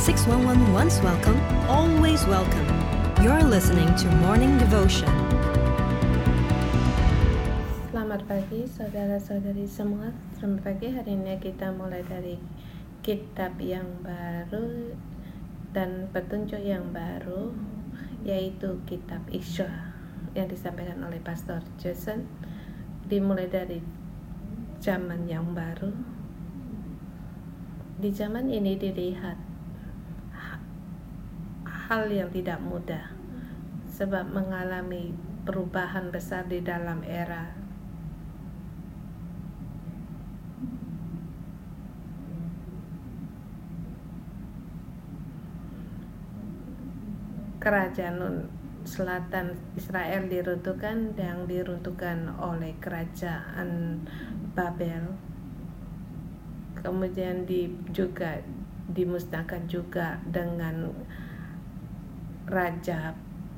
611 once welcome, always welcome. You're listening to Morning Devotion. Selamat pagi saudara-saudari semua. Selamat pagi, hari ini kita mulai dari kitab yang baru dan petunjuk yang baru, yaitu kitab Isyra yang disampaikan oleh Pastor Jason. Dimulai dari zaman yang baru. Di zaman ini dilihat hal yang tidak mudah, sebab mengalami perubahan besar di dalam era kerajaan selatan Israel diruntuhkan, yang diruntuhkan oleh kerajaan Babel, kemudian juga dimusnahkan juga dengan raja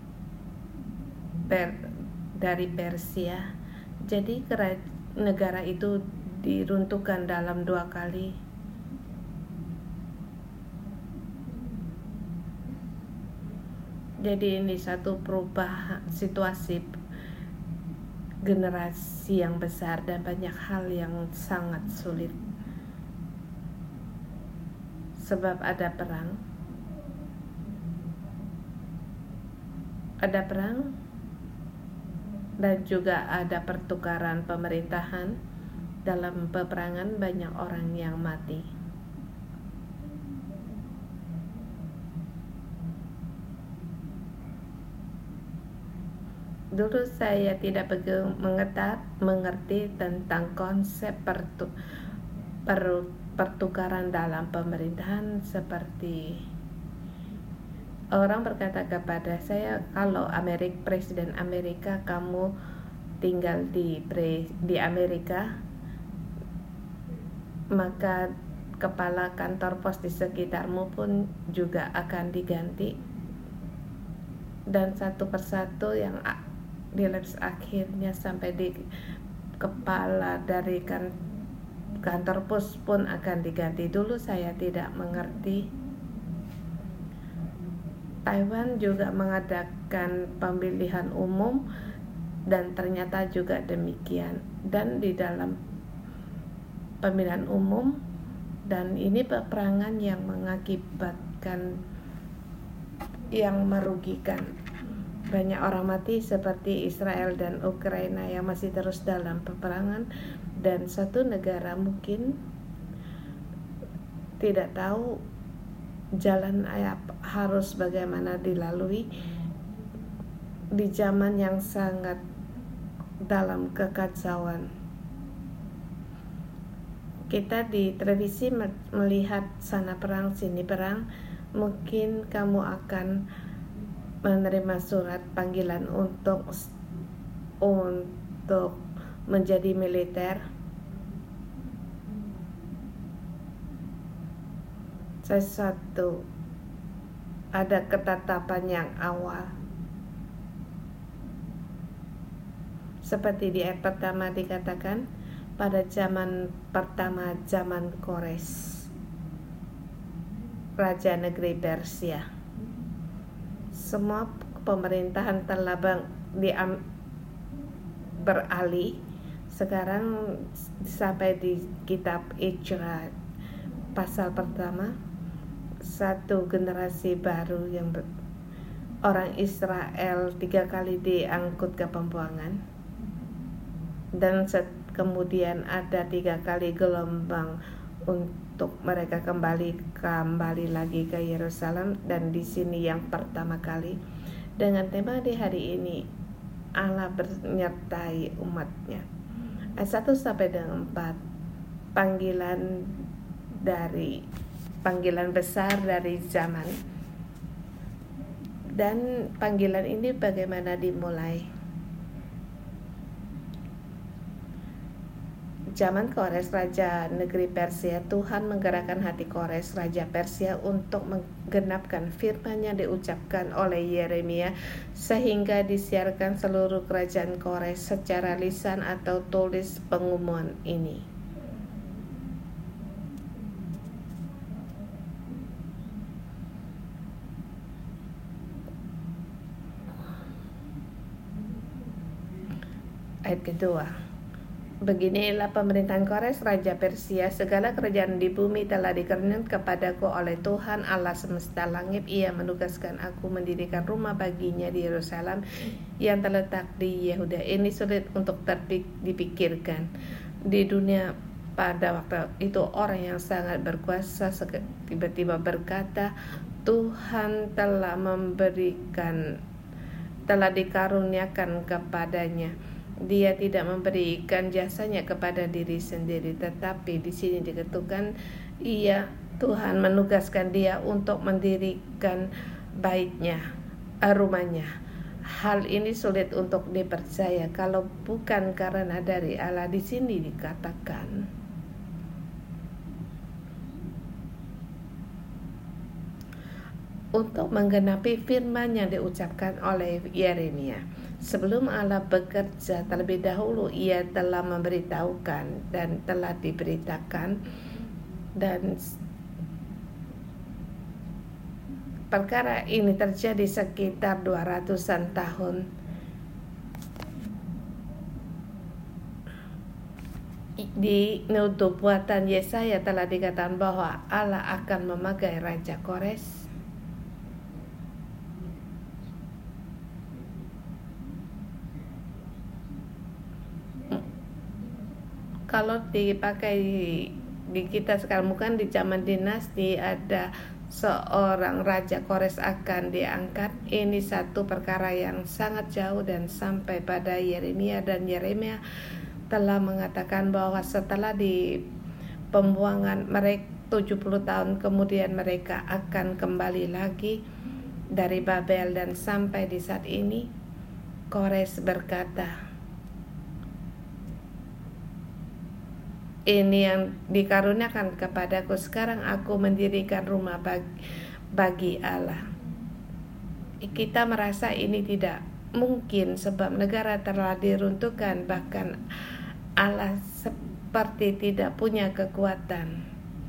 dari Persia. Jadi negara itu diruntuhkan dalam 2 kali. Jadi ini satu perubahan situasi generasi yang besar dan banyak hal yang sangat sulit, sebab ada perang dan juga ada pertukaran pemerintahan. Dalam peperangan banyak orang yang mati. Dulu saya tidak begitu mengerti tentang konsep pertukaran dalam pemerintahan, seperti orang berkata kepada saya, kalau Presiden Amerika, kamu tinggal di Amerika, maka kepala kantor pos di sekitarmu pun juga akan diganti, dan satu persatu yang akhirnya sampai di kepala dari kantor pos pun akan diganti. Dulu saya tidak mengerti. Taiwan juga mengadakan pemilihan umum dan ternyata juga demikian. Dan di dalam pemilihan umum, dan ini peperangan yang mengakibatkan, yang merugikan banyak orang mati, seperti Israel dan Ukraina yang masih terus dalam peperangan, dan satu negara mungkin tidak tahu jalan harus bagaimana dilalui di zaman yang sangat dalam kekacauan. Kita di televisi melihat sana perang sini perang. Mungkin kamu akan menerima surat panggilan untuk menjadi militer. Sesuatu ada ketetapan yang awal, seperti di ayat pertama dikatakan, pada zaman pertama, zaman Kores, raja negeri Persia, semua pemerintahan telah beralih. Sekarang sampai di kitab Isyra pasal pertama, satu generasi baru yang orang Israel 3 kali diangkut ke pembuangan, dan kemudian ada 3 kali gelombang untuk mereka kembali lagi ke Yerusalem. Dan di sini yang pertama kali, dengan tema di hari ini, Allah menyertai umatnya. Ayat 1 sampai dengan 4, panggilan besar dari zaman. Dan panggilan ini bagaimana dimulai? Zaman Kores, raja negeri Persia, Tuhan menggerakkan hati Kores, raja Persia, untuk menggenapkan firman yang diucapkan oleh Yeremia, sehingga disiarkan seluruh kerajaan Kores secara lisan atau tulis pengumuman ini. Ayat kedua. Beginilah pemerintahan Kores, Raja Persia. Segala kerajaan di bumi telah dikaruniakan kepadaku oleh Tuhan Allah semesta langit. Ia menugaskan aku mendirikan rumah baginya di Yerusalem yang terletak di Yehuda. Ini sulit untuk dipikirkan. Di dunia pada waktu itu orang yang sangat berkuasa tiba-tiba berkata, Tuhan telah dikaruniakan kepadanya. Dia tidak memberikan jasanya kepada diri sendiri, tetapi di sini dikatakan Tuhan menugaskan dia untuk mendirikan rumahnya. Hal ini sulit untuk dipercaya kalau bukan karena dari Allah. Di sini dikatakan untuk menggenapi firman yang diucapkan oleh Yeremia. Sebelum Allah bekerja terlebih dahulu, Ia telah memberitahukan dan telah diberitakan, dan perkara ini terjadi sekitar 200-an tahun. Di nubuatan Yesaya telah dikatakan bahwa Allah akan memakai Raja Kores kalau dipakai di kita sekarang. Bukan di zaman dinasti ada seorang Raja Kores akan diangkat. Ini satu perkara yang sangat jauh dan sampai pada Yeremia, dan Yeremia telah mengatakan bahwa setelah di pembuangan mereka 70 tahun kemudian mereka akan kembali lagi dari Babel. Dan sampai di saat ini Kores berkata, ini yang dikaruniakan kepadaku, sekarang aku mendirikan rumah bagi Allah. Kita merasa ini tidak mungkin sebab negara telah diruntuhkan, bahkan Allah seperti tidak punya kekuatan,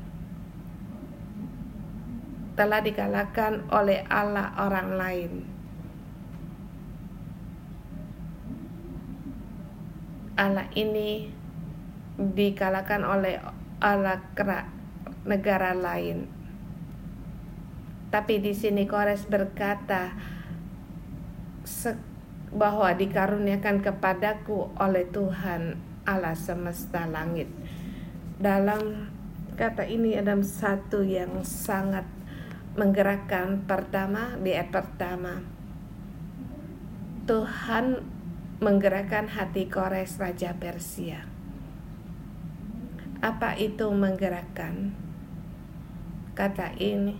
telah dikalahkan oleh Allah orang lain. Allah ini dikalahkan oleh Allah negara lain. Tapi di sini Kores berkata bahwa dikaruniakan kepadaku oleh Tuhan Allah semesta langit. Dalam kata ini ada satu yang sangat menggerakkan. Pertama, di ayat pertama, Tuhan menggerakkan hati Kores Raja Persia. Apa itu menggerakkan? Kata ini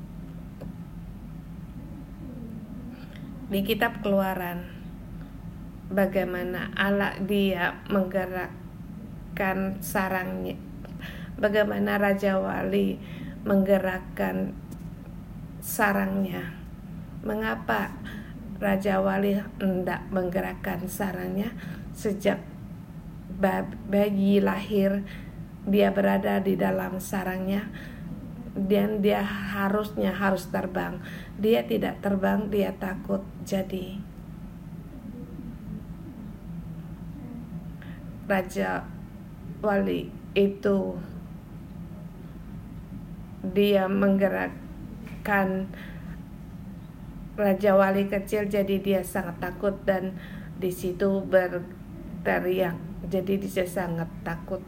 di kitab Keluaran, bagaimana Allah dia menggerakkan sarangnya, bagaimana Raja Wali menggerakkan sarangnya. Mengapa Raja Wali hendak menggerakkan sarangnya? Sejak bayi lahir dia berada di dalam sarangnya, dan dia harus terbang. Dia tidak terbang, dia takut. Jadi Raja Wali itu dia menggerakkan Raja Wali kecil, jadi dia sangat takut dan di situ berteriak. Jadi dia sangat takut.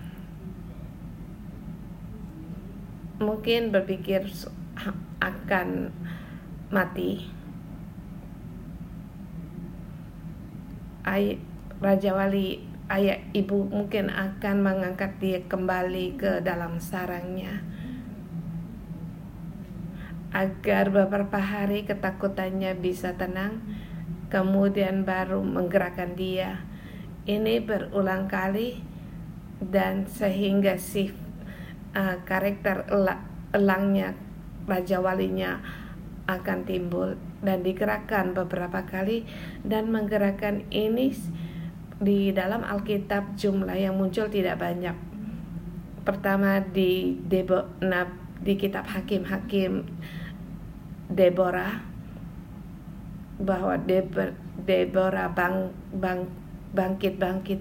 Mungkin berpikir akan mati. Raja Wali, ayah ibu mungkin akan mengangkat dia kembali ke dalam sarangnya agar beberapa hari ketakutannya bisa tenang, kemudian baru menggerakkan dia. Ini berulang kali, dan sehingga karakter elangnya Raja Walinya akan timbul dan digerakkan beberapa kali. Dan menggerakkan ini di dalam Alkitab jumlah yang muncul tidak banyak. Pertama di kitab Hakim-Hakim Deborah, bahwa Deborah bangkit-bangkit.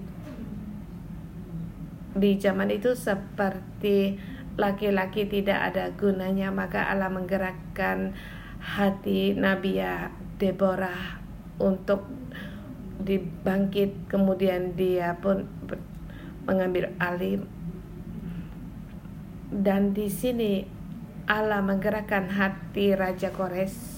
Di zaman itu seperti laki-laki tidak ada gunanya, maka Allah menggerakkan hati Nabi Deborah untuk dibangkit, kemudian dia pun mengambil alih. Dan di sini Allah menggerakkan hati Raja Kores.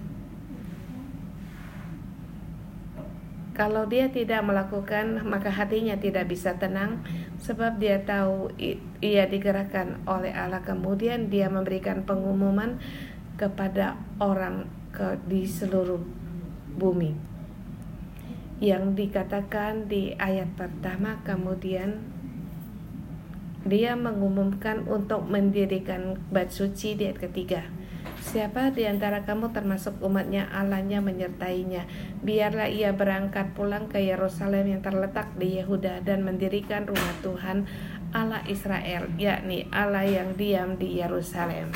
Kalau dia tidak melakukan, maka hatinya tidak bisa tenang, sebab dia tahu ia digerakkan oleh Allah. Kemudian dia memberikan pengumuman kepada orang di seluruh bumi, yang dikatakan di ayat pertama. Kemudian dia mengumumkan untuk mendirikan bait suci di ayat ketiga. Siapa di antara kamu termasuk umatnya, Allahnya menyertainya. Biarlah ia berangkat pulang ke Yerusalem yang terletak di Yehuda dan mendirikan rumah Tuhan Allah Israel, yakni Allah yang diam di Yerusalem.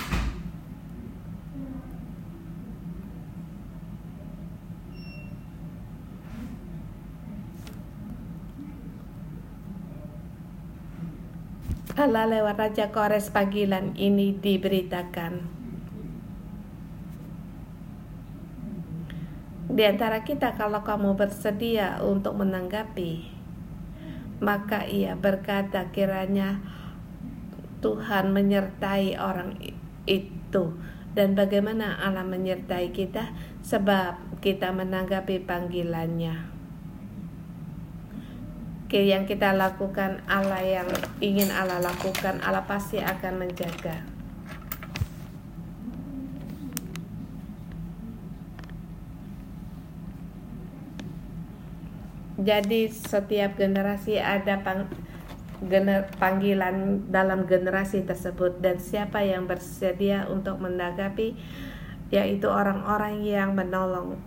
Allah lewat Raja Kores panggilan ini diberitakan. Di antara kita, kalau kamu bersedia untuk menanggapi, maka ia berkata, kiranya Tuhan menyertai orang itu. Dan bagaimana Allah menyertai kita? Sebab kita menanggapi panggilannya. Yang kita lakukan, Allah yang ingin Allah lakukan, Allah pasti akan menjaga. Jadi setiap generasi ada panggilan dalam generasi tersebut, dan siapa yang bersedia untuk menanggapi, yaitu orang-orang yang menolong.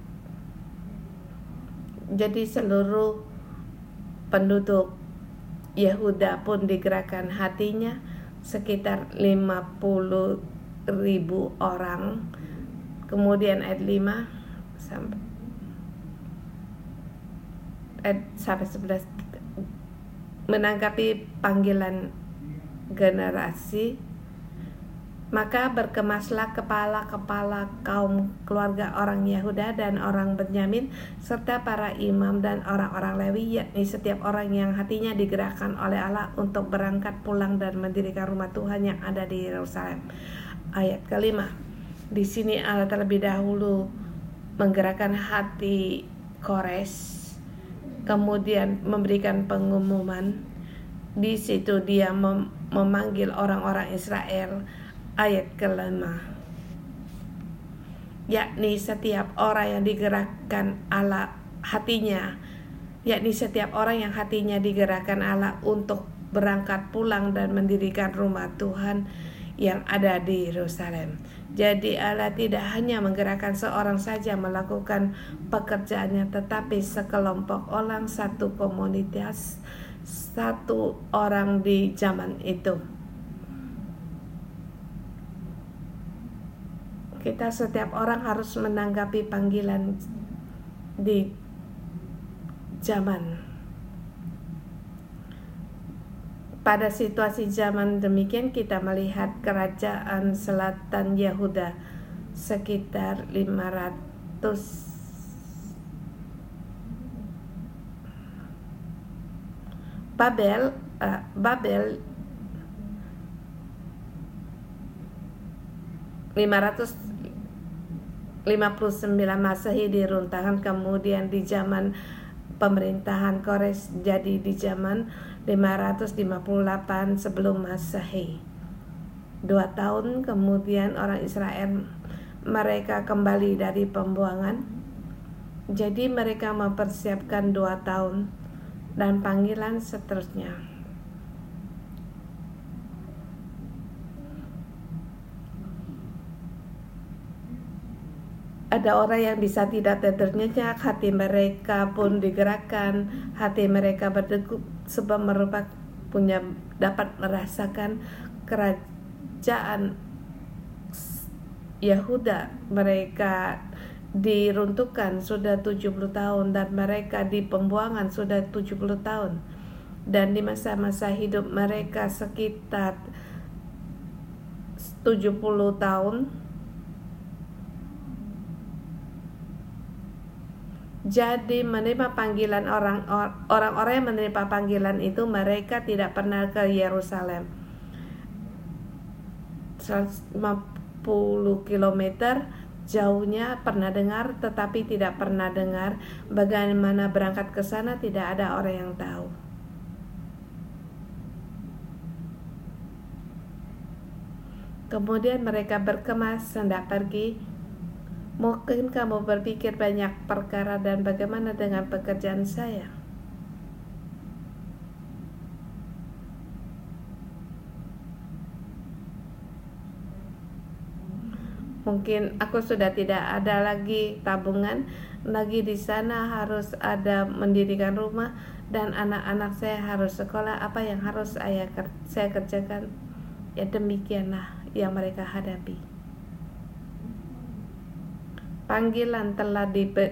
Jadi seluruh penduduk Yehuda pun digerakkan hatinya, sekitar 50.000 orang. Kemudian ayat 5 sampai 11, menanggapi panggilan generasi. Maka berkemaslah kepala-kepala kaum keluarga orang Yehuda dan orang Benyamin, serta para imam dan orang-orang Lewi, yakni setiap orang yang hatinya digerakkan oleh Allah untuk berangkat pulang dan mendirikan rumah Tuhan yang ada di Yerusalem. Ayat kelima. Di sini Allah terlebih dahulu menggerakkan hati Kores, kemudian memberikan pengumuman. Di situ dia memanggil orang-orang Israel. Ayat kelima, yakni setiap orang yang digerakkan Allah hatinya, yakni setiap orang yang hatinya digerakkan Allah untuk berangkat pulang dan mendirikan rumah Tuhan yang ada di Yerusalem. Jadi Allah tidak hanya menggerakkan seorang saja melakukan pekerjaannya, tetapi sekelompok orang, satu komunitas, satu orang di zaman itu. Kita setiap orang harus menanggapi panggilan di zaman. Pada situasi zaman demikian, kita melihat kerajaan selatan Yehuda sekitar 500 Babel 559 Masehi diruntuhkan, kemudian di zaman pemerintahan Kores, jadi di zaman 558 sebelum Masehi. 2 tahun kemudian orang Israel mereka kembali dari pembuangan. Jadi mereka mempersiapkan 2 tahun dan panggilan seterusnya. Ada orang yang bisa tidak ternyenyak, hati mereka pun digerakkan, hati mereka berdegup sebab mereka dapat merasakan kerajaan Yehuda. Mereka diruntuhkan sudah 70 tahun dan mereka di pembuangan sudah 70 tahun, dan di masa-masa hidup mereka sekitar 70 tahun. Jadi menerima panggilan orang-orang yang menerima panggilan itu, mereka tidak pernah ke Yerusalem. 150 km jauhnya pernah dengar, tetapi tidak pernah dengar bagaimana berangkat ke sana. Tidak ada orang yang tahu. Kemudian mereka berkemas hendak pergi. Mungkin kamu berpikir banyak perkara, dan bagaimana dengan pekerjaan saya? Mungkin aku sudah tidak ada lagi tabungan lagi di sana, harus ada mendirikan rumah, dan anak-anak saya harus sekolah. Apa yang harus saya kerjakan? Ya, demikianlah yang mereka hadapi. Panggilan telah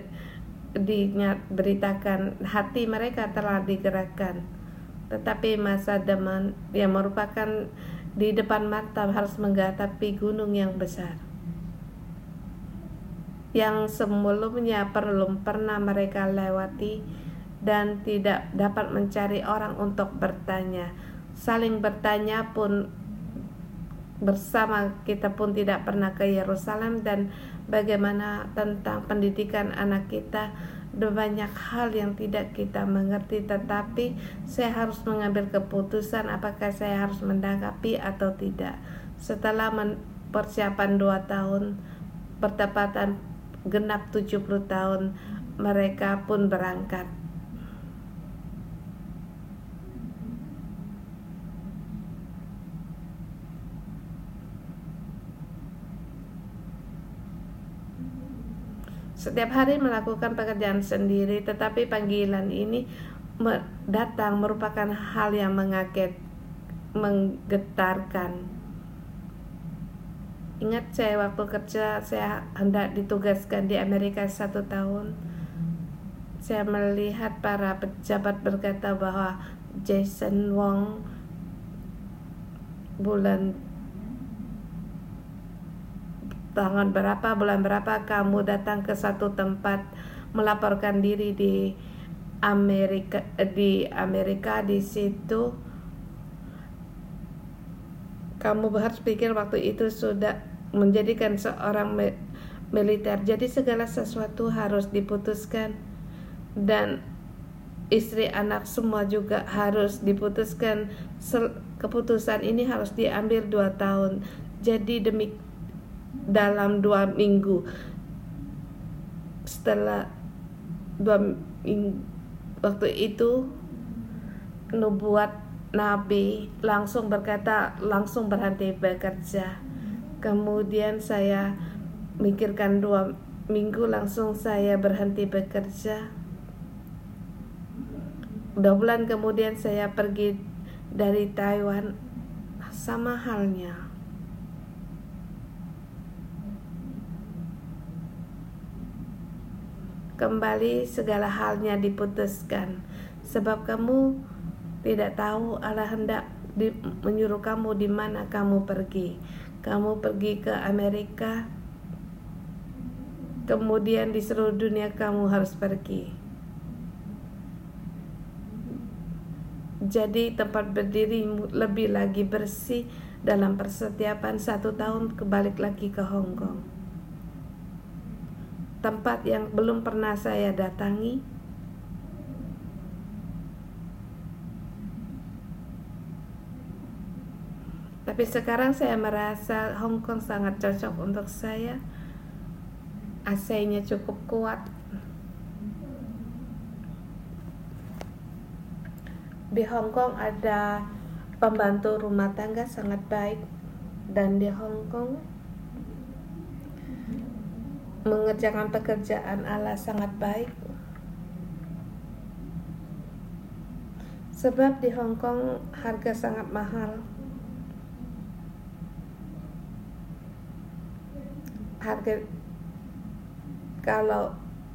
diberitakan, hati mereka telah digerakkan, tetapi masa depan yang merupakan di depan mata harus menghadapi gunung yang besar yang sebelumnya belum pernah mereka lewati, dan tidak dapat mencari orang untuk bertanya. Saling bertanya pun bersama kita pun tidak pernah ke Yerusalem. Dan bagaimana tentang pendidikan anak kita? Ada banyak hal yang tidak kita mengerti, tetapi saya harus mengambil keputusan apakah saya harus menanggapi atau tidak. Setelah persiapan 2 tahun, bertepatan genap 70 tahun, mereka pun berangkat. Setiap hari melakukan pekerjaan sendiri, tetapi panggilan ini datang merupakan hal yang menggetarkan. Ingat, saya waktu kerja, saya hendak ditugaskan di Amerika 1 tahun. Saya melihat para pejabat berkata bahwa Jason Wong bulan berapa kamu datang ke satu tempat melaporkan diri di Amerika. Di situ kamu harus pikir waktu itu sudah menjadikan seorang militer. Jadi segala sesuatu harus diputuskan, dan istri, anak semua juga harus diputuskan. Keputusan ini harus diambil 2 tahun. Jadi dalam 2 minggu, setelah 2 minggu waktu itu, nubuat Nabi langsung berkata, langsung berhenti bekerja. Kemudian saya mikirkan 2 minggu, langsung saya berhenti bekerja. 2 bulan kemudian saya pergi dari Taiwan. Sama halnya. Kembali segala halnya diputuskan, sebab kamu tidak tahu Allah hendak menyuruh kamu di mana kamu pergi. Kamu pergi ke Amerika, kemudian di seluruh dunia kamu harus pergi. Jadi tempat berdiri lebih lagi bersih dalam persiapan 1 tahun kebalik lagi ke Hong Kong, tempat yang belum pernah saya datangi. Tapi sekarang saya merasa Hong Kong sangat cocok untuk saya. AC-nya cukup kuat. Di Hong Kong ada pembantu rumah tangga sangat baik, dan di Hong Kong mengerjakan pekerjaan Allah sangat baik. Sebab di Hong Kong harga sangat mahal. Kalau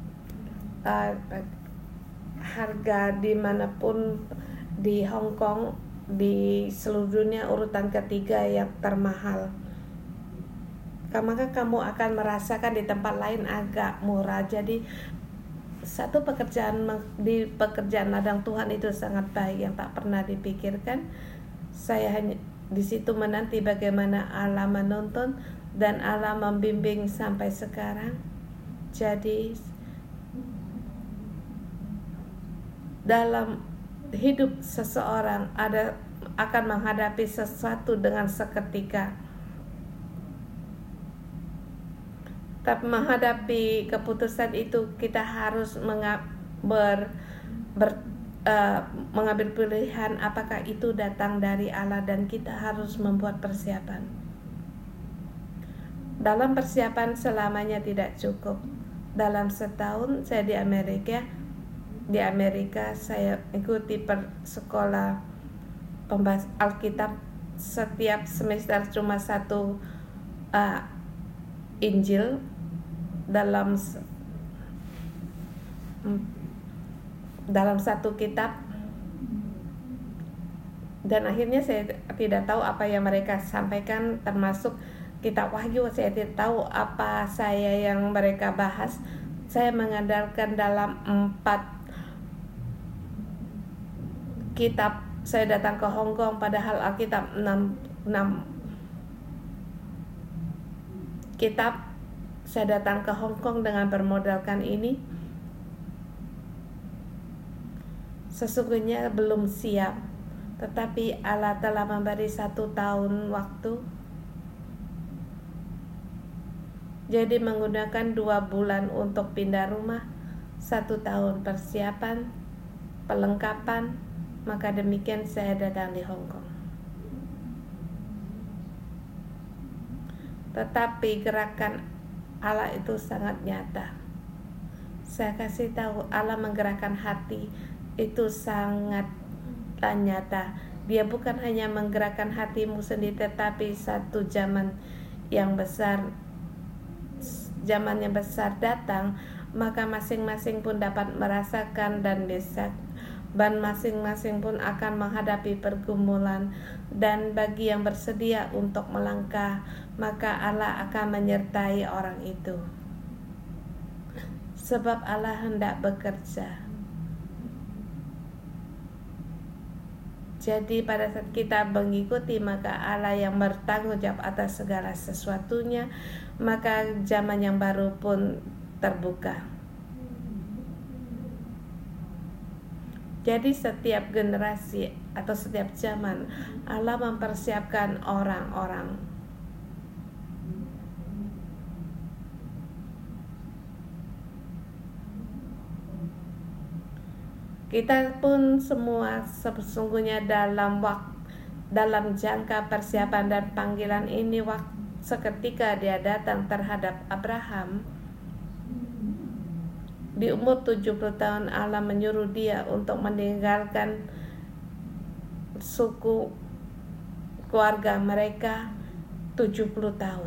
harga dimanapun di Hong Kong, di seluruh dunia urutan ketiga yang termahal, maka kamu akan merasakan di tempat lain agak murah. Jadi satu pekerjaan di pekerjaan ladang Tuhan itu sangat baik yang tak pernah dipikirkan. Saya hanya di situ menanti bagaimana Allah menuntun dan Allah membimbing sampai sekarang. Jadi dalam hidup seseorang akan menghadapi sesuatu dengan seketika. Tapi menghadapi keputusan itu kita harus mengambil pilihan apakah itu datang dari Allah, dan kita harus membuat persiapan. Dalam persiapan selamanya tidak cukup. Dalam setahun saya di Amerika saya ikuti sekolah pembahas Alkitab. Setiap semester cuma satu Injil dalam satu kitab, dan akhirnya saya tidak tahu apa yang mereka sampaikan, termasuk kitab Wahyu. Saya tidak tahu apa yang mereka bahas. Saya mengandalkan dalam 4 kitab. Saya datang ke Hong Kong padahal Alkitab 6 kitab. Saya datang ke Hong Kong dengan bermodalkan ini. Sesungguhnya belum siap, tetapi Allah telah memberi 1 tahun waktu. Jadi menggunakan 2 bulan untuk pindah rumah, 1 tahun persiapan, pelengkapan. Maka demikian saya datang di Hong Kong. Tetapi gerakan Allah itu sangat nyata. Saya kasih tahu, Allah menggerakkan hati itu sangat nyata. Dia bukan hanya menggerakkan hatimu sendiri, tetapi satu zaman yang besar datang, maka masing-masing pun dapat merasakan dan masing-masing pun akan menghadapi pergumulan. Dan bagi yang bersedia untuk melangkah, maka Allah akan menyertai orang itu, sebab Allah hendak bekerja. Jadi pada saat kita mengikuti, maka Allah yang bertanggung jawab atas segala sesuatunya, maka zaman yang baru pun terbuka. Jadi setiap generasi atau setiap zaman Allah mempersiapkan orang-orang. Kita pun semua sesungguhnya dalam jangka persiapan dan panggilan ini, seketika dia datang terhadap Abraham. Di umur 70 tahun Allah menyuruh dia untuk meninggalkan suku keluarga mereka 70 tahun.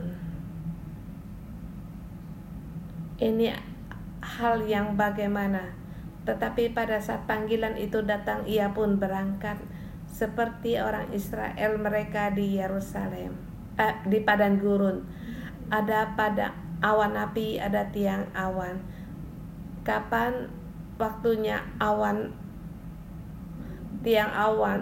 Ini hal yang bagaimana? Tetapi pada saat panggilan itu datang, ia pun berangkat seperti orang Israel mereka di Yerusalem, di padang gurun. Ada pada awan api, ada tiang awan. Kapan waktunya tiang awan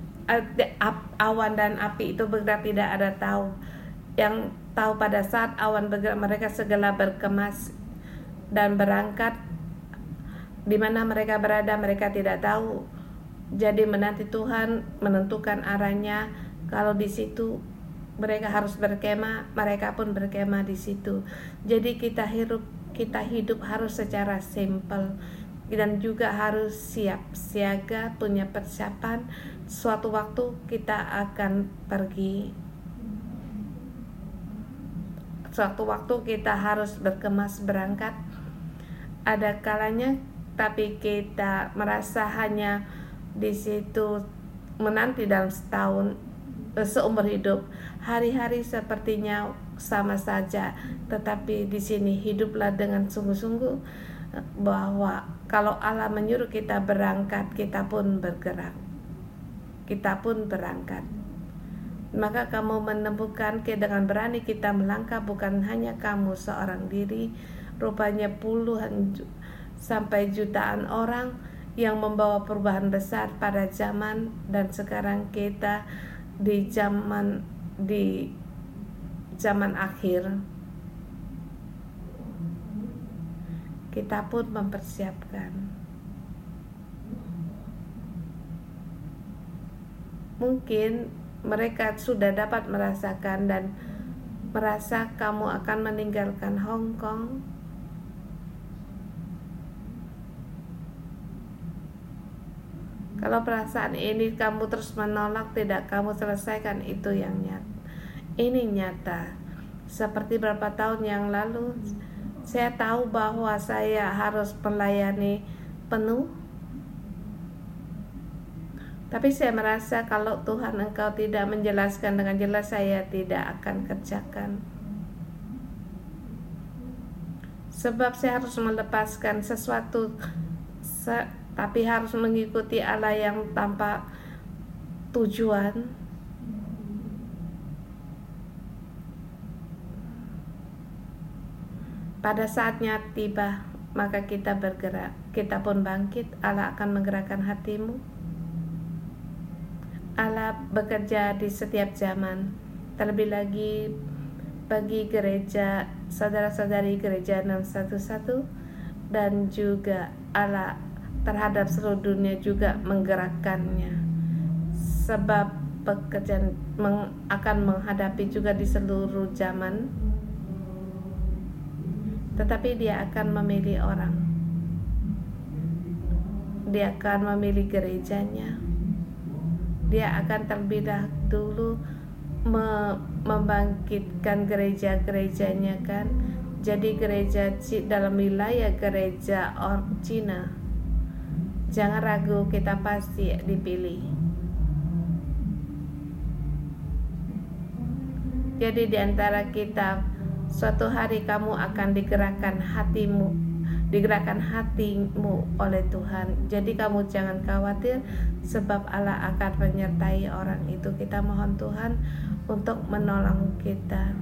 dan api itu bergerak tidak ada tahu. Yang tahu pada saat awan bergerak, mereka segera berkemas dan berangkat. Di mana mereka berada mereka tidak tahu. Jadi menanti Tuhan menentukan arahnya. Kalau di situ mereka harus berkemah, mereka pun berkemah di situ. Jadi kita hidup harus secara simpel, dan juga harus siap siaga, punya persiapan. Suatu waktu kita akan pergi. Suatu waktu kita harus berkemas berangkat. Ada kalanya tapi kita merasa hanya di situ menanti dalam setahun, seumur hidup. Hari-hari sepertinya sama saja. Tetapi di sini hiduplah dengan sungguh-sungguh, bahwa kalau Allah menyuruh kita berangkat, kita pun bergerak, kita pun berangkat. Maka kamu menemukan dengan berani kita melangkah, bukan hanya kamu seorang diri, rupanya puluhan sampai jutaan orang yang membawa perubahan besar pada zaman. Dan sekarang kita di zaman akhir, kita pun mempersiapkan. Mungkin mereka sudah dapat merasakan dan merasa kamu akan meninggalkan Hong Kong. Kalau perasaan ini kamu terus menolak, tidak kamu selesaikan, itu yang nyata. Ini nyata. Seperti beberapa tahun yang lalu, saya tahu bahwa saya harus melayani penuh. Tapi saya merasa kalau Tuhan Engkau tidak menjelaskan dengan jelas, saya tidak akan kerjakan. Sebab saya harus melepaskan sesuatu, tapi harus mengikuti Allah yang tanpa tujuan. Pada saatnya tiba, maka kita bergerak, kita pun bangkit. Allah akan menggerakkan hatimu. Allah bekerja di setiap zaman, terlebih lagi bagi gereja, saudara-saudari gereja 611, dan juga Allah terhadap seluruh dunia juga menggerakkannya, sebab pekerjaan akan menghadapi juga di seluruh zaman. Tetapi Dia akan memilih orang, Dia akan memilih gerejanya. Dia akan terlebih dahulu membangkitkan gereja-gerejanya kan. Jadi gereja dalam wilayah gereja Cina, jangan ragu, kita pasti dipilih. Jadi di antara kita, suatu hari kamu akan digerakkan hatimu oleh Tuhan. Jadi kamu jangan khawatir, sebab Allah akan menyertai orang itu. Kita mohon Tuhan untuk menolong kita.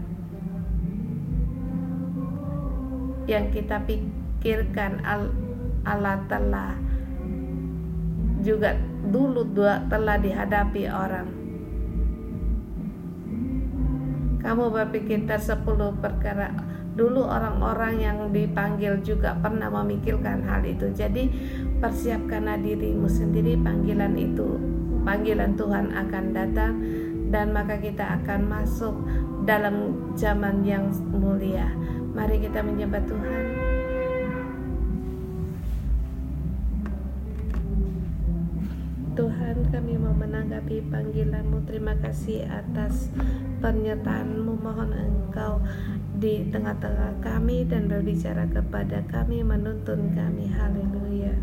Yang kita pikirkan Allah telah juga dulu telah dihadapi orang. Kamu berpikir 10 perkara. Dulu orang-orang yang dipanggil juga pernah memikirkan hal itu. Jadi persiapkanlah dirimu sendiri, panggilan Tuhan akan datang, dan maka kita akan masuk dalam zaman yang mulia. Mari kita menyembah Tuhan. Tuhan, kami mau menanggapi panggilan-Mu. Terima kasih atas penyertaan-Mu. Mohon Engkau di tengah-tengah kami dan berbicara kepada kami, menuntun kami. Haleluya.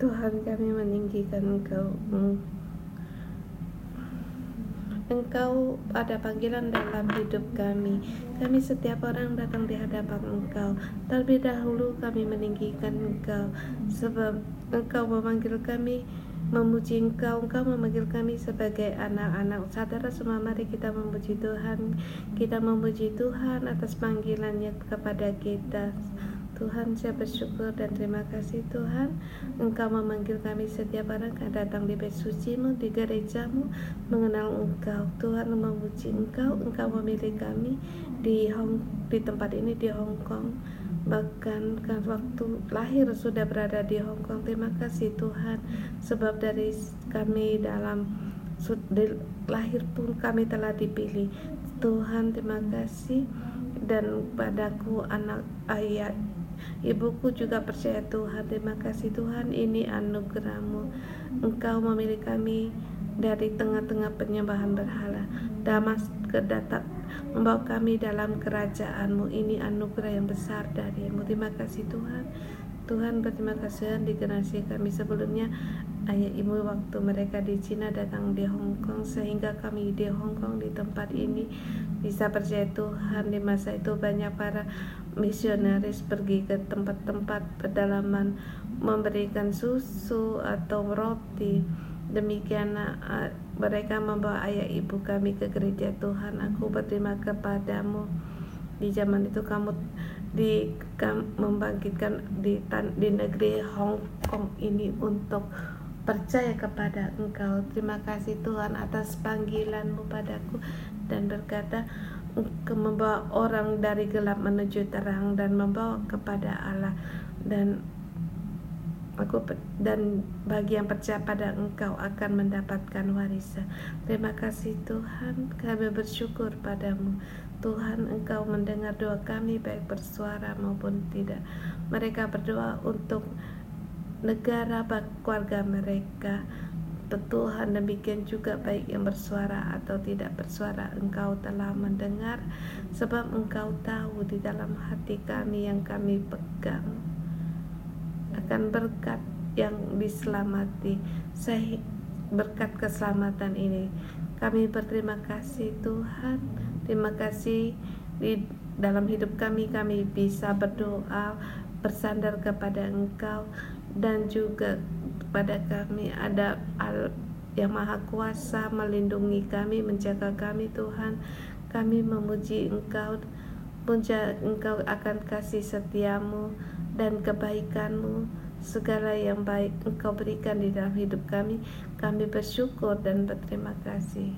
Tuhan, kami meninggikan Engkau. Engkau ada panggilan dalam hidup kami. Kami setiap orang datang di hadapan Engkau. Terlebih dahulu kami meninggikan Engkau, sebab Engkau memanggil kami memuji Engkau. Engkau memanggil kami sebagai anak-anak. Saudara semua, mari kita memuji Tuhan. Kita memuji Tuhan atas panggilannya kepada kita. Tuhan, saya bersyukur dan terima kasih Tuhan, Engkau memanggil kami setiap orang datang di bait suci-Mu, di gereja-Mu, mengenal Engkau. Tuhan, memuji Engkau. Engkau memilih kami di tempat ini di Hong Kong, bahkan kan waktu lahir sudah berada di Hong Kong. Terima kasih Tuhan, sebab dari kami lahir pun kami telah dipilih. Tuhan, terima kasih. Dan padaku anak ayah ibuku juga percaya Tuhan. Terima kasih Tuhan, ini anugerah-Mu. Engkau memilih kami dari tengah-tengah penyembahan berhala. Datang membawa kami dalam kerajaan-Mu. Ini anugerah yang besar dari-Mu. Terima kasih Tuhan. Tuhan, berterima kasih di generasi kami sebelumnya, ayah ibu waktu mereka di Cina datang di Hong Kong, sehingga kami di Hong Kong di tempat ini bisa percaya Tuhan. Di masa itu banyak para misionaris pergi ke tempat-tempat pedalaman memberikan susu atau roti. Demikian mereka membawa ayah ibu kami ke gereja. Tuhan, aku berterima kepadamu. Di zaman itu kamu membangkitkan di negeri Hong Kong ini untuk percaya kepada Engkau. Terima kasih Tuhan atas panggilan-Mu padaku, dan berkata membawa orang dari gelap menuju terang dan membawa kepada Allah, dan bagi yang percaya pada Engkau akan mendapatkan warisan. Terima kasih Tuhan, kami bersyukur padamu. Tuhan, Engkau mendengar doa kami baik bersuara maupun tidak. Mereka berdoa untuk negara, keluarga mereka. Tuhan, demikian juga baik yang bersuara atau tidak bersuara, Engkau telah mendengar, sebab Engkau tahu di dalam hati kami yang kami pegang akan berkat yang diselamati. Berkat keselamatan ini kami berterima kasih Tuhan. Terima kasih di dalam hidup kami bisa berdoa bersandar kepada Engkau, dan juga pada kami ada yang Maha Kuasa melindungi kami, menjaga kami. Tuhan, kami memuji Engkau. Engkau akan kasih setia-Mu dan kebaikan-Mu, segala yang baik Engkau berikan di dalam hidup kami. Kami bersyukur dan berterima kasih.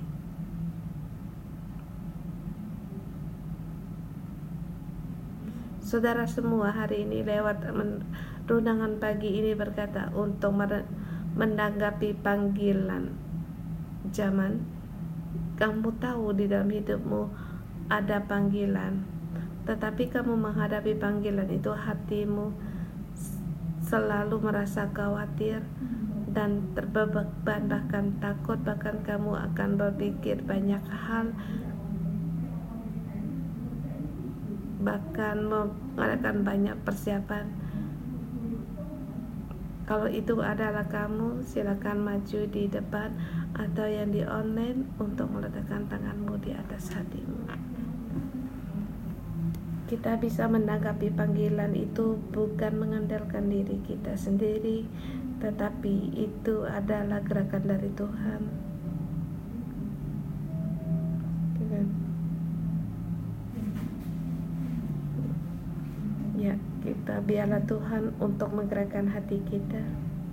Saudara semua, hari ini lewat renungan pagi ini berkata untuk menanggapi panggilan zaman. Kamu tahu di dalam hidupmu ada panggilan, tetapi kamu menghadapi panggilan itu hatimu selalu merasa khawatir dan terbeban, bahkan takut, bahkan kamu akan berpikir banyak hal, bahkan mengadakan banyak persiapan. Kalau itu adalah kamu, silakan maju di depan atau yang di online untuk meletakkan tanganmu di atas hatimu. Kita bisa menanggapi panggilan itu bukan mengandalkan diri kita sendiri, tetapi itu adalah gerakan dari Tuhan. Ya, kita biarlah Tuhan untuk menggerakkan hati kita.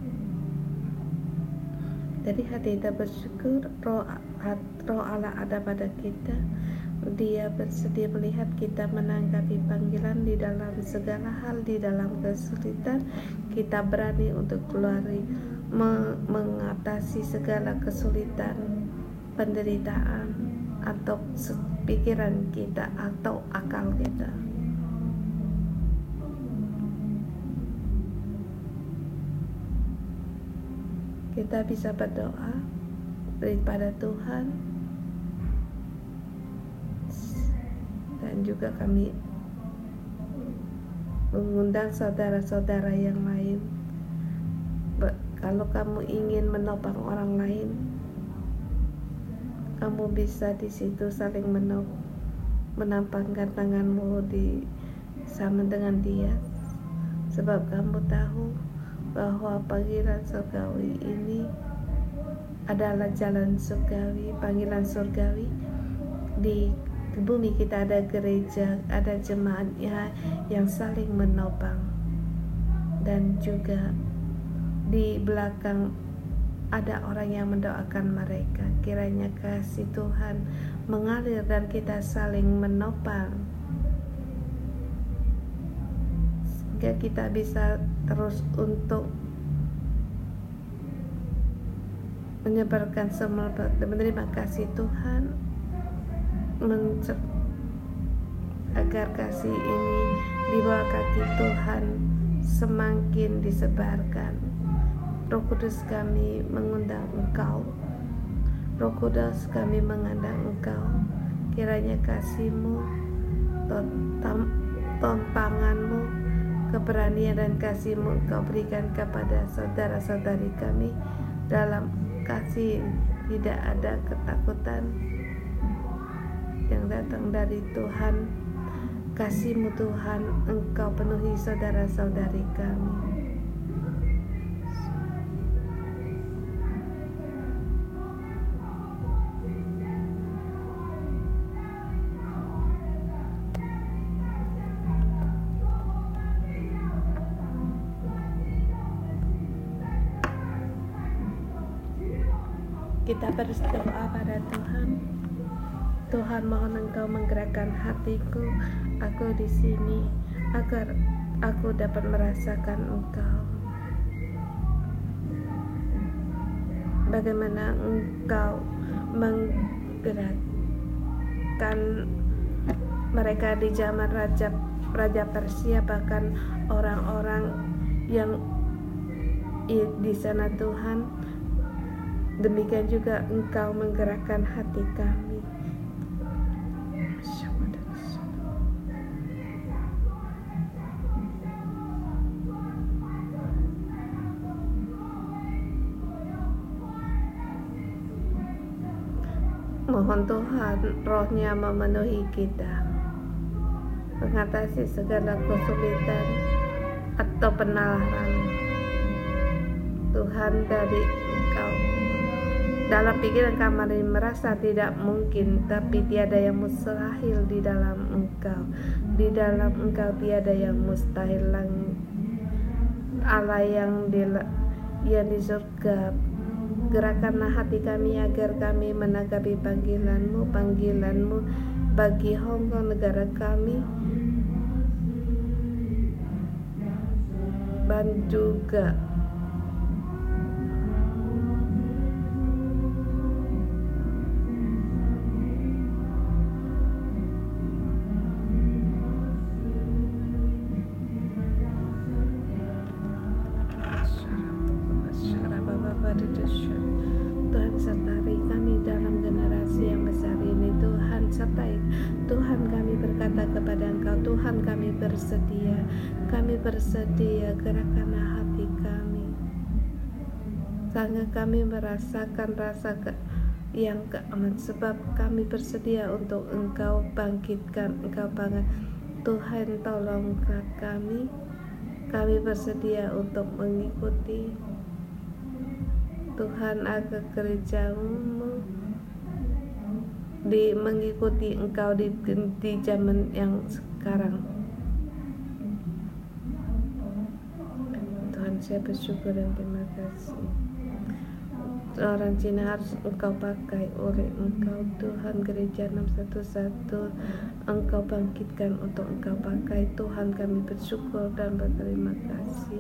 Dari hati kita bersyukur, roh Allah ada pada kita. Dia bersedia melihat kita menanggapi panggilan di dalam segala hal, di dalam kesulitan. Kita berani untuk mengatasi segala kesulitan, penderitaan, atau pikiran kita atau akal kita. Kita bisa berdoa daripada Tuhan, dan juga kami mengundang saudara-saudara yang lain Kalau kamu ingin menopang orang lain, kamu bisa di situ saling menampakkan tanganmu sama dengan dia, sebab kamu tahu bahwa panggilan surgawi ini adalah jalan surgawi, panggilan surgawi. Di bumi kita ada gereja, ada jemaatnya yang saling menopang, dan juga di belakang ada orang yang mendoakan mereka. Kiranya kasih Tuhan mengalir dan kita saling menopang, sehingga kita bisa terus untuk menyebarkan semua, menerima kasih Tuhan, agar kasih ini di bawah kaki Tuhan semakin disebarkan. Roh Kudus, kami mengundang Engkau. Roh Kudus, kami mengundang Engkau. Kiranya kasih-Mu, tontangan-Mu, keberanian dan kasih-Mu Engkau berikan kepada saudara-saudari kami. Dalam kasih tidak ada ketakutan yang datang dari Tuhan. Kasih-Mu Tuhan, Engkau penuhi saudara-saudari kami. Kita berdoa pada Tuhan. Tuhan, mohon Engkau menggerakkan hatiku, aku di sini, agar aku dapat merasakan Engkau. Bagaimana Engkau menggerakkan mereka di zaman Raja Persia, bahkan orang-orang yang di sana Tuhan. Demikian juga Engkau menggerakkan hati kami. Mohon Tuhan Roh-Nya memenuhi kita, mengatasi segala kesulitan atau penalaran Tuhan dari Engkau. Dalam pikiran kami merasa tidak mungkin, tapi tiada yang mustahil di dalam Engkau. Di dalam Engkau tiada yang mustahil. Allah yang di surga, gerakkanlah hati kami agar kami menanggapi panggilan-Mu bagi Hong Kong, negara kami, dan juga Tuhan, sertai kami dalam generasi yang besar ini. Tuhan, sertai. Tuhan, kami berkata kepada Engkau, Tuhan, kami bersedia, gerakkanlah hati kami, sehingga kami merasakan rasa yang keaman, sebab kami bersedia untuk Engkau bangkitkan, Engkau bangun. Tuhan, tolong kami bersedia untuk mengikuti Tuhan, agar gereja-Mu mengikuti Engkau di zaman yang sekarang. Tuhan, saya bersyukur dan terima kasih. Orang Cina harus Engkau pakai oleh Engkau, Tuhan. Gereja 611 Engkau bangkitkan untuk Engkau pakai. Tuhan, kami bersyukur dan berterima kasih.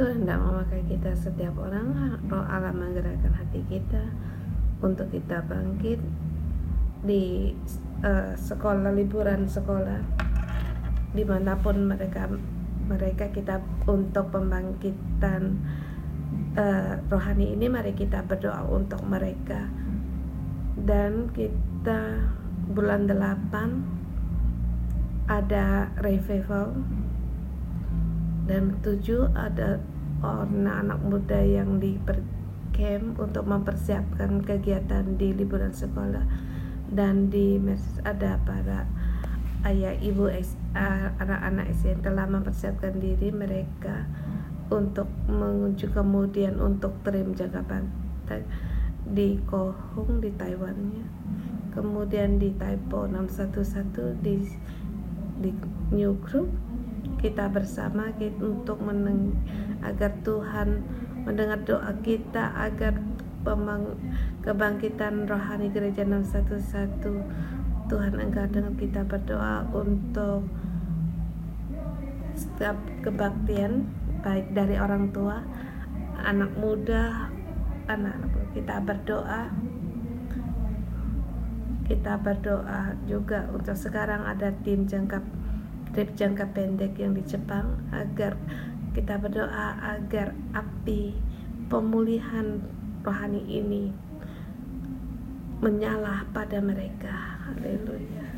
Tuhan hendak memakai kita setiap orang. Roh Allah menggerakkan hati kita untuk kita bangkit di sekolah, liburan sekolah, dimanapun mereka kita untuk pembangkitan rohani ini. Mari kita berdoa untuk mereka. Dan kita bulan 8 ada revival, dan 7 ada anak-anak muda yang di camp untuk mempersiapkan kegiatan di liburan sekolah. Dan di ada para ayah ibu anak-anak yang telah mempersiapkan diri mereka untuk mengunjungi, kemudian untuk trim jangka panjang di Kohong di Taiwannya, kemudian di Taipo 611 di New Group. Kita bersama untuk agar Tuhan mendengar doa kita, agar kebangkitan rohani gereja 611. Tuhan, Engkau dengar kita berdoa untuk setiap kebaktian baik dari orang tua, anak muda, anak-anak. Kita berdoa juga untuk sekarang ada trip jangka pendek yang di Jepang, agar kita berdoa agar api pemulihan rohani ini menyala pada mereka. Haleluya.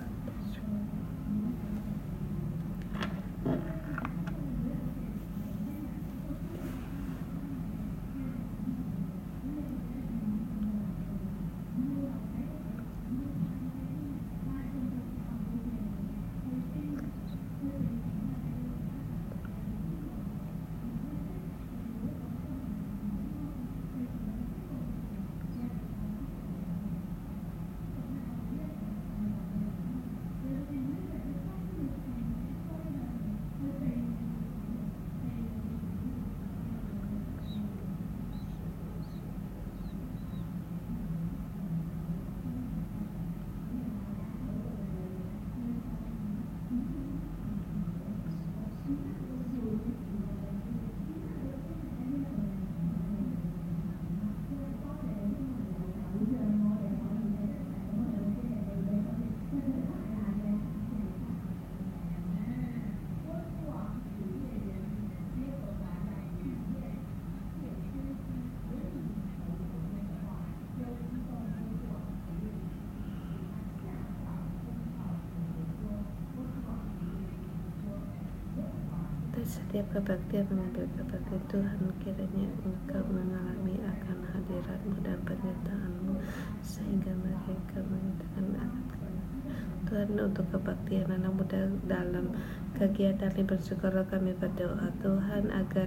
Setiap kebaktian mengambil kebaktian Tuhan, kiranya Engkau mengalami akan hadirat-Mu dan penyertaan-Mu, sehingga mereka mengatakan Tuhan. Untuk kebaktian anak muda dalam kegiatan libur sekolah, kami berdoa Tuhan agar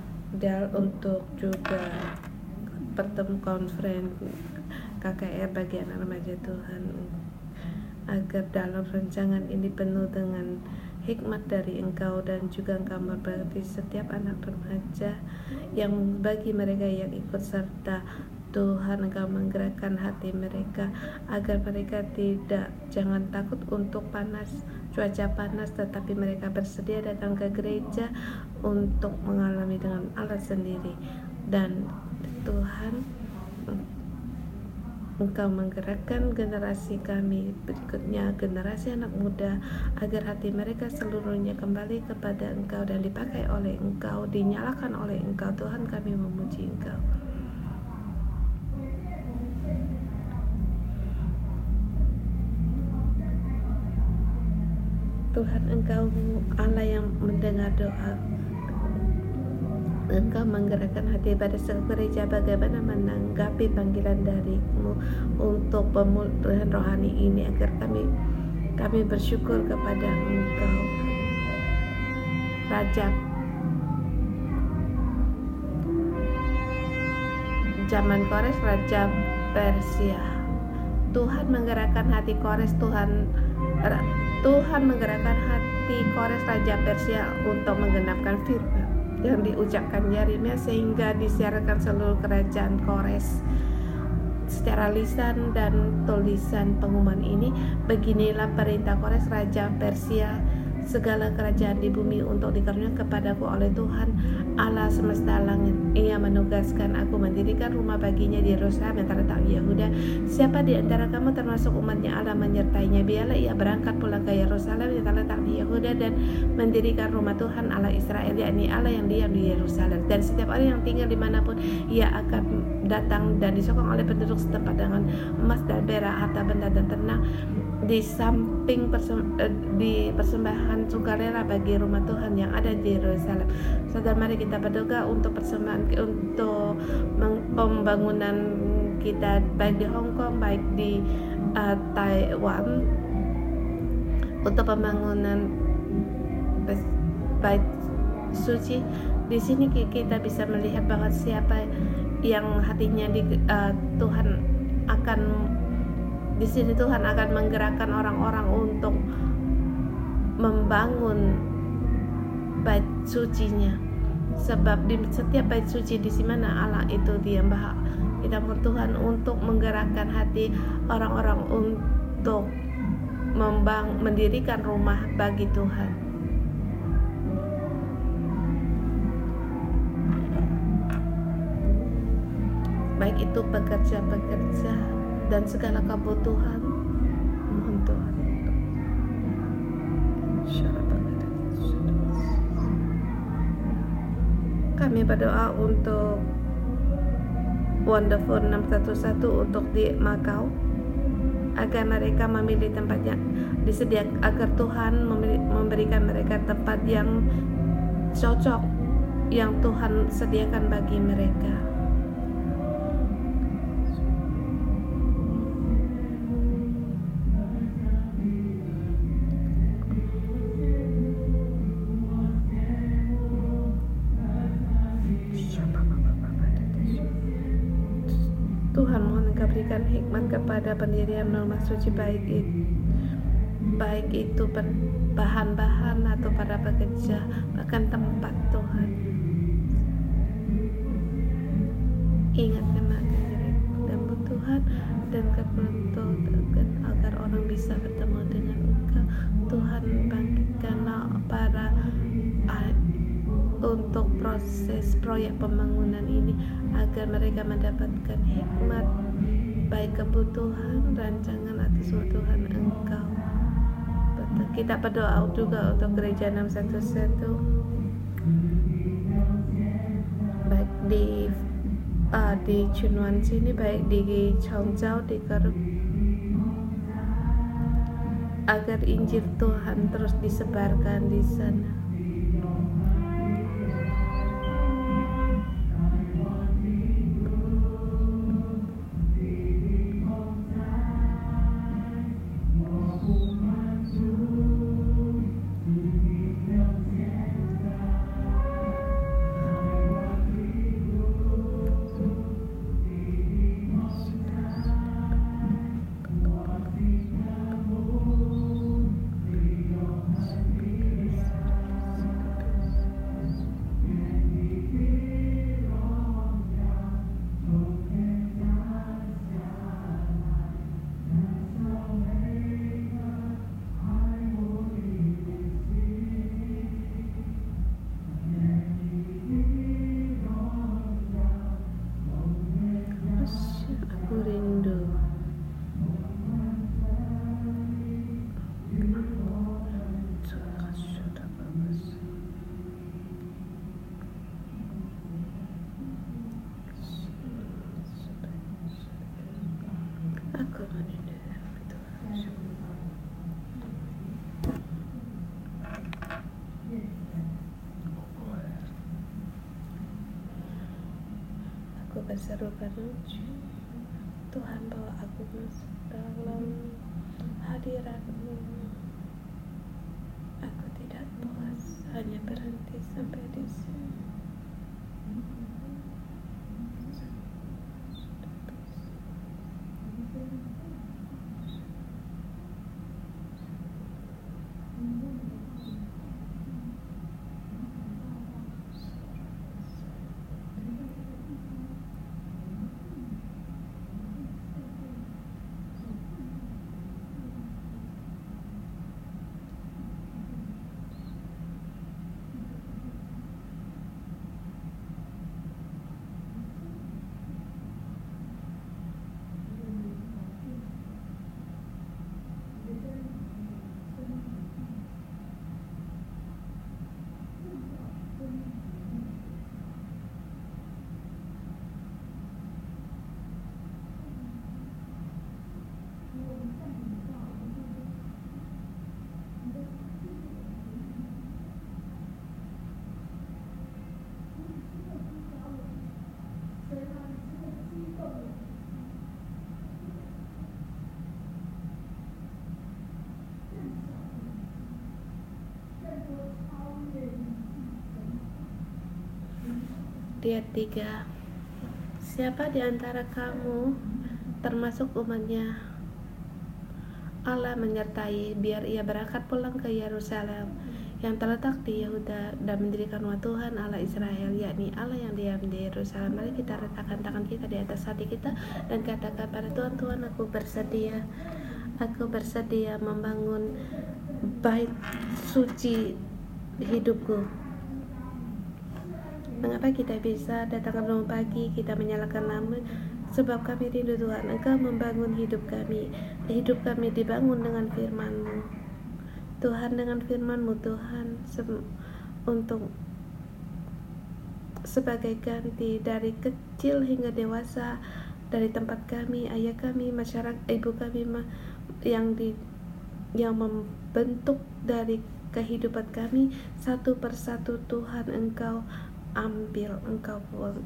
untuk juga pertemuan konferensi KKR bagi anak remaja Tuhan, agar dalam rancangan ini penuh dengan hikmat dari Engkau, dan juga Engkau memberkati setiap anak remaja yang bagi mereka yang ikut serta. Tuhan, Engkau menggerakkan hati mereka agar mereka jangan takut untuk cuaca panas, tetapi mereka bersedia datang ke gereja untuk mengalami dengan Allah sendiri. Dan Tuhan, Engkau menggerakkan generasi kami berikutnya, generasi anak muda, agar hati mereka seluruhnya kembali kepada Engkau dan dipakai oleh Engkau, dinyalakan oleh Engkau. Tuhan, kami memuji Engkau. Tuhan, Engkau Allah yang mendengar doa. Engkau menggerakkan hati pada seluruh gereja bagaimana menanggapi panggilan dari-Mu untuk pemulihan rohani ini, agar kami bersyukur kepada Engkau, Raja zaman Kores, Raja Persia. Tuhan menggerakkan hati Kores, Tuhan menggerakkan hati Kores Raja Persia untuk menggenapkan firman yang diucapkan Yeremia, sehingga disiarkan seluruh kerajaan Kores secara lisan dan tulisan pengumuman ini. Beginilah perintah Kores Raja Persia, segala kerajaan di bumi untuk dikaruniakan kepadaku oleh Tuhan Allah semesta langit. Ia menugaskan aku mendirikan rumah baginya di Yerusalem yang terletak di Yehuda. Siapa di antara kamu termasuk umatnya Allah menyertainya, biarlah ia berangkat pulang ke Yerusalem yang terletak di Yehuda dan mendirikan rumah Tuhan Allah Israel, yakni Allah yang diam di Yerusalem. Dan setiap orang yang tinggal dimanapun ia akan datang dan disokong oleh penduduk setempat dengan emas dan perak, harta benda dan ternak, di samping di persembahan sukarela bagi rumah Tuhan yang ada di Yerusalem. Saudara, mari kita berdoa untuk persembahan untuk pembangunan kita, baik di Hong Kong, baik di Taiwan, untuk pembangunan bait suci. Di sini kita bisa melihat bahwa siapa yang hatinya Tuhan akan di sini Tuhan akan menggerakkan orang-orang untuk membangun bait sucinya. Sebab di setiap bait suci di mana Allah itu diam, kita mohon Tuhan untuk menggerakkan hati orang-orang untuk mendirikan rumah bagi Tuhan. Baik itu pekerja-pekerja dan segala kebutuhan, mohon Tuhan. Kami berdoa untuk Wonderful 611 untuk di Macau, agar mereka memilih tempat yang disediakan, agar Tuhan memberikan mereka tempat yang cocok yang Tuhan sediakan bagi mereka. Tuhan, mohon Engkau berikan hikmat kepada pendirian rumah suci, baik itu bahan-bahan atau para pekerja, bahkan tempat. Tuhan, ingat dan Tuhan, dan kebetulan agar orang bisa bertemu dengan Engkau. Tuhan, bangkitkanlah para untuk proses proyek pembangunan ini, agar mereka mendapatkan hikmat, baik kebutuhan, rancangan atas Tuhan Engkau. Kita berdoa juga untuk gereja 611, baik di Chunuan sini, baik di Chongzhou, di Keruk, agar Injil Tuhan terus disebarkan di sana. Aku berseru menuju Tuhan, bawa aku masuk dalam hadirat-Mu. Aku tidak puas hanya berhenti sampai di sini. ayat 3. Siapa di antara kamu termasuk umatnya Allah menyertai, biar ia berangkat pulang ke Yerusalem yang terletak di Yehuda dan mendirikan rumah Tuhan Allah Israel, yakni Allah yang diam di Yerusalem. Mari kita letakkan tangan kita di atas hati kita dan katakan pada Tuhan, Tuhan, aku bersedia membangun bait suci hidupku. Mengapa kita bisa datang ke rumah pagi, kita menyalakan lampu? Sebab kami rindu Tuhan, Engkau membangun hidup kami. Hidup kami dibangun dengan firman-Mu. Tuhan, dengan firman-Mu Tuhan, untuk sebagai ganti dari kecil hingga dewasa, dari tempat kami, ayah kami, masyarakat, ibu kami yang membentuk dari kehidupan kami satu persatu. Tuhan, Engkau ambil, Engkau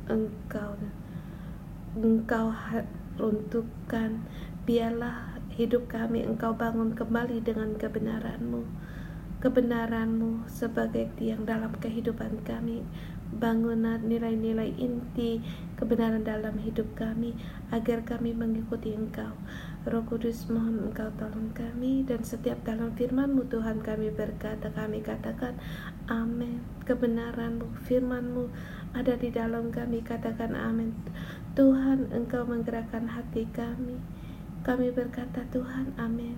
runtuhkan. Biarlah hidup kami Engkau bangun kembali dengan kebenaran-Mu sebagai tiang dalam kehidupan kami. Bangunan nilai-nilai inti kebenaran dalam hidup kami agar kami mengikuti Engkau. Roh Kudus, mohon Engkau tolong kami, dan setiap dalam firman-Mu Tuhan kami katakan amin. Kebenaran-Mu, firman-Mu ada di dalam kami, katakan amin. Tuhan, Engkau menggerakkan hati kami berkata Tuhan, amin.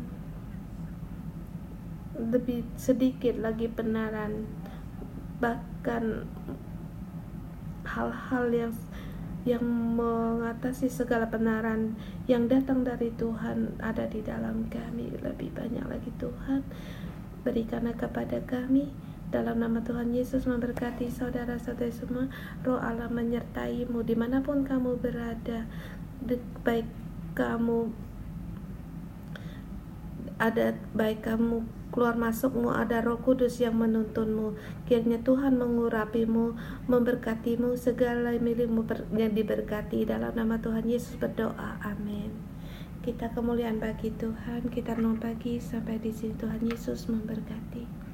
Lebih sedikit lagi benaran, bahkan hal-hal yang mengatasi segala benaran yang datang dari Tuhan ada di dalam kami. Lebih banyak lagi Tuhan, berikanlah kepada kami. Dalam nama Tuhan Yesus, memberkati saudara-saudara semua. Roh Allah menyertai-Mu dimanapun kamu berada, baik kamu keluar masukmu, ada Roh Kudus yang menuntunmu. Kiranya Tuhan mengurapimu, memberkatimu, segala milikmu yang diberkati. Dalam nama Tuhan Yesus berdoa, amin. Kita kemuliaan bagi Tuhan, kita renung pagi sampai di sini. Tuhan Yesus memberkati.